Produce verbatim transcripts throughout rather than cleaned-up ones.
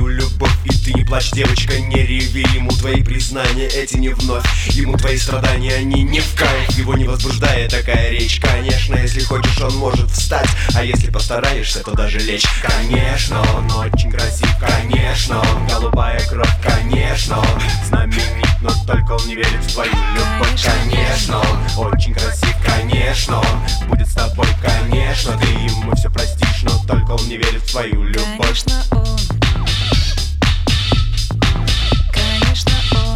свою любовь. И ты не плачь, девочка, не реви. Ему твои признания эти не вновь, ему твои страдания, они не в кайф. Его не возбуждает такая речь. Конечно, если хочешь, он может встать, а если постараешься, то даже лечь. Конечно, он очень красив, конечно, он голубая кровь, конечно, он знаменит, но только он не верит в твою любовь. Конечно, он очень красив, конечно, он будет с тобой, конечно, ты ему все простишь, но только он не верит в твою любовь. Конечно, он. Конечно, он.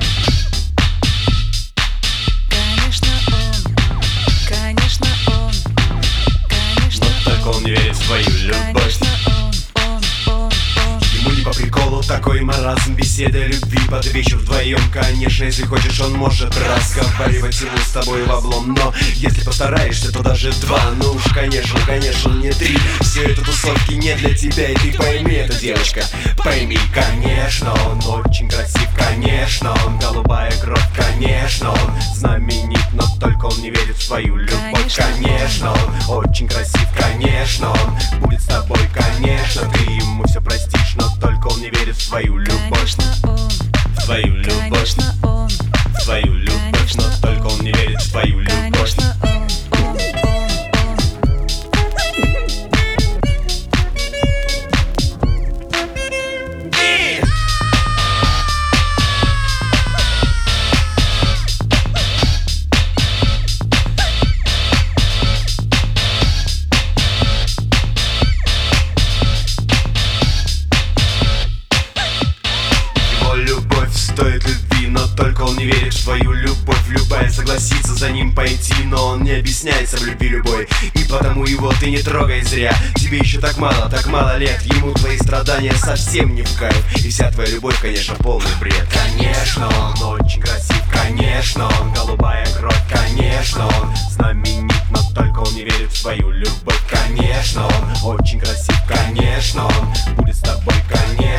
Конечно, он. Конечно, он. Конечно, но только он не верит в твою любовь. Конечно, он, он, он, он. Ему не по приколу такой маразм, беседа любви под вечер вдвоем. Конечно, если хочешь, он может разговаривать ему с тобой в облом, но если постараешься, то даже два. Ну уж конечно, конечно, не три. Все это тусовки не для тебя, и ты пойми это, девочка, пойми. Конечно, он очень красив, конечно, он голубая кровь, конечно, он знаменит, но только он не верит в твою любовь. Конечно, он очень красив, конечно, он будет с тобой, конечно, ты ему все простишь, но только он не верит в твою любовь. Конечно, он. В твою любовь, Конечно, он. в твою любовь, но только он не верит в твою любовь. Конечно, он, он, он, он. Стоит любви, но только он не верит в твою любовь. Любая согласится за ним пойти, но он не объясняется в любви любой, и потому его ты не трогай зря. Тебе еще так мало, так мало лет, ему твои страдания совсем не в кайф. И вся твоя любовь, конечно, полный бред. Конечно, он очень красив, конечно, он голубая кровь, конечно, он знаменит, но только он не верит в твою любовь. Конечно, он очень красив, конечно, он будет с тобой, конечно.